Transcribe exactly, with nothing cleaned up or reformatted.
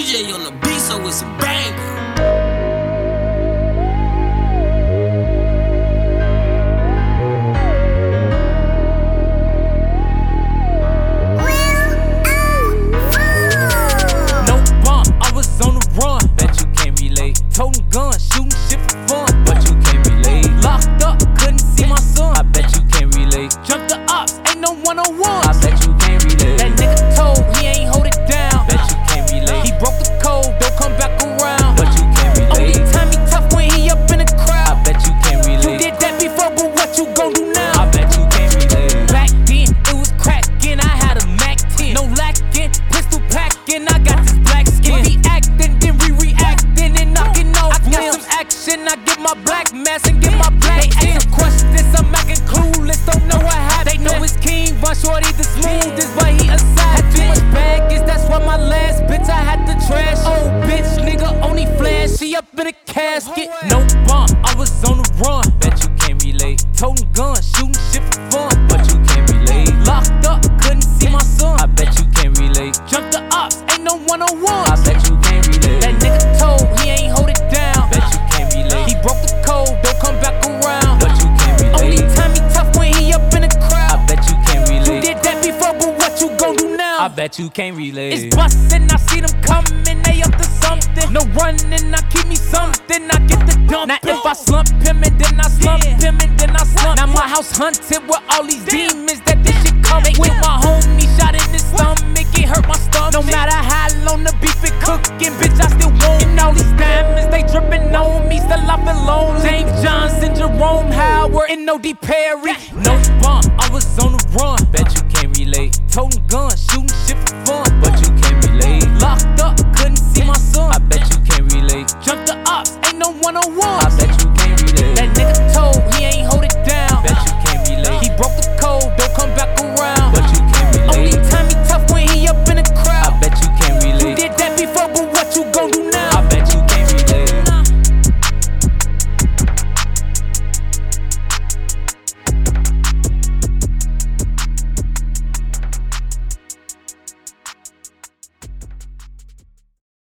J on the beat, so it's a banger. Toting guns, shooting shit for fun, but you can't relate. Locked up, couldn't see my son, I bet you can't relate. Jumped the ops, ain't no one-on-one, I bet you can't relate. That nigga told, he ain't hold it down, bet you can't relate. He broke the code, don't come back around, but you can't relate. Only time he tough when he up in the crowd, I bet you can't relate. You did that before, but what you gon' do now? I bet you can't relate. Back then, it was crackin', I had a Mac ten. No lacking, pistol packin', I got this black skin. He actin', then re-reactin', and knockin' off. I got some action, I get my black mask and get my black They ask some questions, I'm acting clueless, don't know what happened. They know it's King Von Shorty the smoothest, but he a savage. Had too much baggage, that's why my last bitch I had to trash. Oh bitch, nigga only flash, she up in a casket. No bump, I was on the run, bet you can't relate. Toting guns, shooting shit for fun, but you can't relate. Locked up, couldn't see my son, I bet you can't relate. Jumped the ops, ain't no one-on-one, I bet you can't relate. That nigga told, he ain't hold it down, bet you can't relate. He broke the code, don't come back around, but you can't relate. Only time he tough when he up in the crowd, I bet you can't relate. You did that before, but what you gon' do now? I bet you can't relate. It's bustin', I see them coming, they up to something. No running, I keep me something, I get the dump. Now if I slump him and then I slump him and then I slump. Now my house hunted with all these demons that this shit come with. My homie shot in his stomach, it hurt my stomach. No matter how long the beef it cooking, bitch, I still want. And all these diamonds, they drippin' on me, still I feel lonely. James Johnson, Jerome Howard, and no D. Perry. No bump, I was on the run, bet you can't relate. Toting guns,